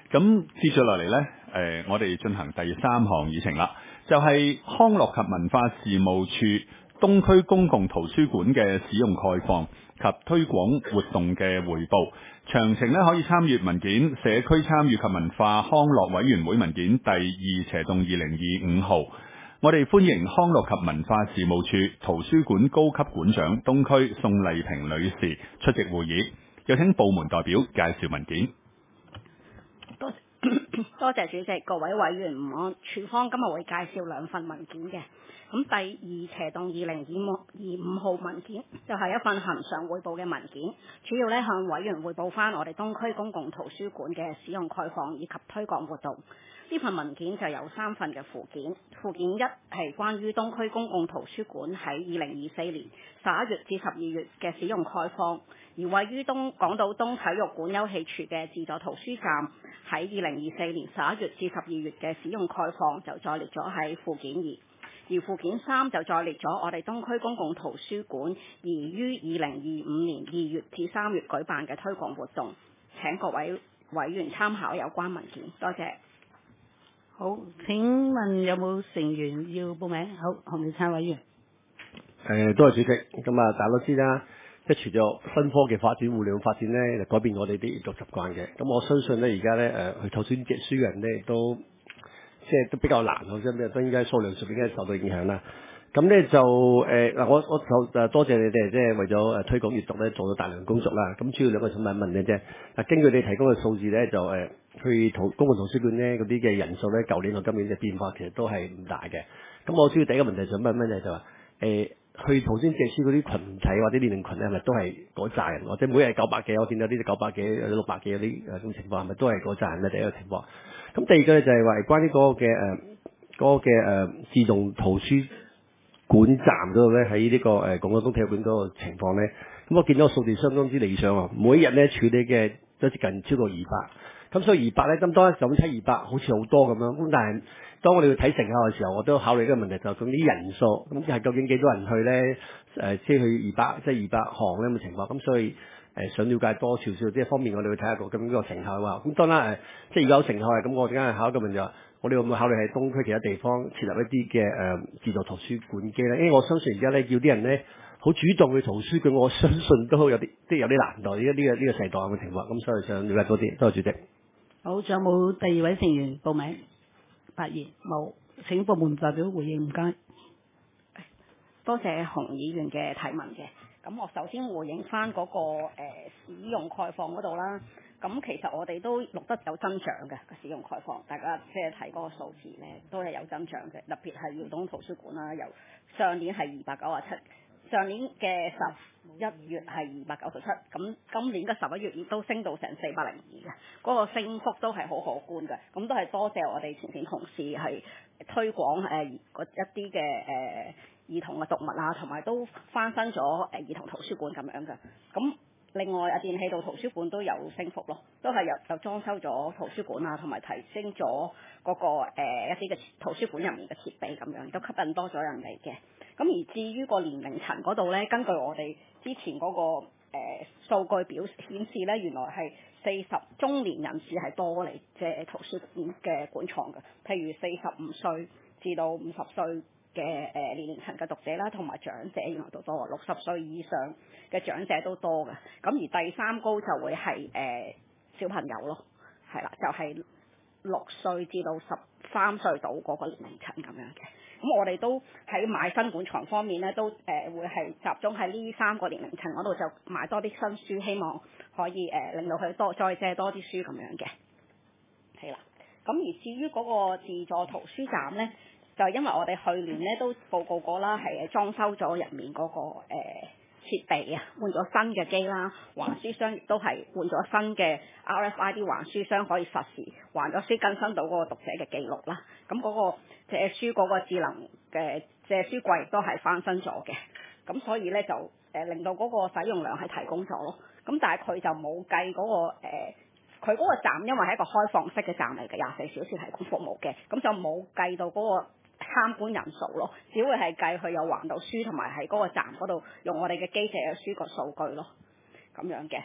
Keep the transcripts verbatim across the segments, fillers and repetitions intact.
咁接住落嚟呢，誒、呃，我哋進行第三項議程啦，就係、是、康樂及文化事務處東區公共圖書館嘅使用概況及推廣活動嘅匯報。詳情呢可以參閱文件社區參與及文化康樂委員會文件第二斜棟二零二五號。我哋歡迎康樂及文化事務處圖書館高級館長東區宋麗萍女士出席會議。有請部門代表介紹文件。 多謝多謝主席，各位委員午安。處方今日會介紹兩份文件嘅。咁第二斜棟二零二五號文件就係一份恆常匯報嘅文件，主要咧向委員匯報翻我哋東區公共圖書館嘅使用概況以及推廣活動。呢份文件就有三份嘅附件，附件一係關於東區公共圖書館喺二零二四年十一月至十二月嘅使用概況，而位於東港島東體育館休憩處嘅自助圖書站喺二零二四年十一月至十二月嘅使用概況就載列咗喺附件二，而附件三就載列咗我哋東區公共圖書館而於二零二五年二月至三月舉辦嘅推廣活動。請各位委員參考有關文件，多謝。 好，請問有冇成員要報名？好，洪耀燦委員。 誒，多謝主席。咁啊，大家都知啦，即係隨著新科技發展、互聯網發展咧，就改變我哋啲閱讀習慣嘅。咁我相信咧，而家咧誒去圖書館借書嘅人咧，都即係都比較難，我真係都應該數量上應該受到影響啦。咁咧就誒嗱，我我就誒多謝你哋，即係為咗誒推廣閱讀咧，做咗大量工作啦。咁主要兩個想問一問嘅啫。嗱，根據你提供嘅數字咧，就誒去圖公共圖書館咧嗰啲嘅人數咧，舊年同今年嘅變化其實都係唔大嘅。咁我主要第一個問題想問一問咧，就話誒去圖書館借書嗰啲群體或者年齡群咧，係咪都係嗰扎人？或者每日九百幾，我見到啲九百幾、有六百幾嗰啲誒種情況，係咪都係嗰扎人咧？第一個情況。咁第二個咧就係話關於嗰個嘅誒嗰個嘅誒自動圖書館站嗰度咧，喺呢個誒港島東體育館嗰個情況咧，咁我見到個數字相當之理想喎，每一日咧處理嘅都接近超過二百，咁所以二百咧，咁當一咁睇二百好似好多咁樣，咁但係當我哋要睇成效嘅時候，我都考慮一個問題，就係咁啲人數，咁係究竟幾多人去咧？誒，即係去二百，即係二百項咧咁嘅情況，咁所以誒想了解多少少，即係方面我哋去睇下個咁呢個成效啊。咁當然誒，即係如果有成效係咁，我哋梗係考一個問題話。我哋會唔會考慮喺東區其他地方設立一啲嘅誒自助圖書館機咧？因為我相信而家咧叫啲人咧好主動去圖書館，我相信都有啲即係有啲難度。而家呢個呢個世代咁嘅情況，咁所以想了解多啲。多謝主席。 好，仲有冇第二位成員報名發言？冇，請部門代表回應，唔該。 多謝洪議員嘅提問嘅。咁我首先回應翻嗰、那個、呃、使用概況嗰度啦。咁其實我哋都錄得有增長嘅個使用概況，大家即係睇嗰個數字咧，都係有增長嘅。特別係耀東圖書館啦，由上年係二百九十七，上年嘅十一月係二百九十七，咁今年嘅十一月亦都升到成四百零二嘅，嗰、那個升幅都係好可觀嘅。咁都係多謝我哋前線同事係推廣誒、呃、一啲嘅誒兒童嘅讀物啊，同埋都翻新咗誒兒童圖書館咁樣嘅。咁另外啊，電氣道圖書館都有升幅咯，都係有有裝修咗圖書館啊，同埋提升咗嗰、那個、呃、一啲嘅圖書館入面嘅設備咁樣，都吸引多咗人嚟嘅。咁而至於個年齡層嗰度咧，根據我哋之前嗰、那個誒、呃、數據表顯示咧，原來係四十中年人士係多嚟借圖書館嘅館藏嘅，譬如四十五歲至到五十歲嘅誒年齡層嘅讀者啦，同埋長者原來都多，六十歲以上嘅長者都多嘅。咁而第三高就會係誒、呃、小朋友咯，係啦，就係、是、六歲至到十三歲到嗰個年齡層咁樣嘅。咁我哋都喺買新館藏方面咧，都誒、呃、會係集中喺呢三個年齡層嗰度就買多啲新書，希望可以誒、呃、令到佢多再借多啲書咁樣嘅。係啦，咁而至於嗰個自助圖書站咧，就因為我哋去年咧都報告過啦，係裝修咗入面嗰、那個誒、呃、設備啊，換咗新嘅機啦，還書箱亦都係換咗新嘅 R F I D 還書箱，可以實時還咗書更新到嗰個讀者嘅記錄啦。咁嗰個借書嗰個智能嘅借書櫃亦都係翻新咗嘅。咁所以咧就誒、呃、令到嗰個使用量係提供咗咯。咁但係佢就冇計嗰、那個佢嗰、呃、個站因為係一個開放式嘅站嚟嘅，廿四小時提供服務嘅，咁就冇計到嗰、那個參觀人數咯，只會係計佢有還到書同埋喺嗰個站嗰度用我哋嘅機借嘅書個數據咯，咁樣嘅。咁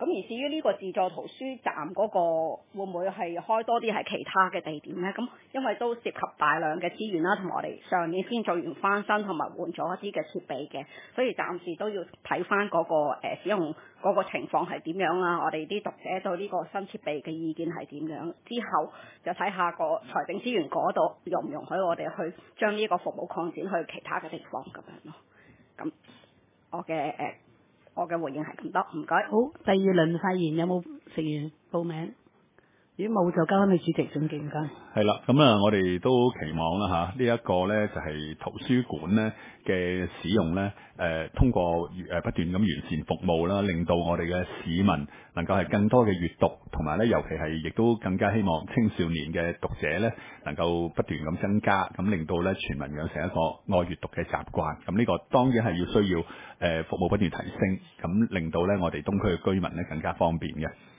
咁而至於呢個自助圖書站嗰個會唔會係開多啲係其他嘅地點呢？咁因為都涉及大量嘅資源啦，同埋我哋上年先做完翻新同埋換咗一啲嘅設備嘅，所以暫時都要睇翻嗰個、呃、使用嗰個情況係點樣啦。我哋啲讀者對呢個新設備嘅意見係點樣？之後就睇下個財政資源嗰度容唔容許我哋去將呢個服務擴展去其他嘅地方咁樣咯。咁我嘅誒。呃我嘅回應係咁多，唔該。 好，第二輪發言有冇成員報名？如果冇就交翻俾主席總結，唔該。 係啦，咁啊，我哋都期望啦嚇，呢一個咧就係圖書館咧嘅使用咧，誒通過誒不斷咁完善服務啦，令到我哋嘅市民能夠係更多嘅閱讀，同埋咧尤其係亦都更加希望青少年嘅讀者咧能夠不斷咁增加，咁令到咧全民養成一個愛閱讀嘅習慣。咁呢個當然係要需要誒服務不斷提升，咁令到咧我哋東區嘅居民咧更加方便嘅。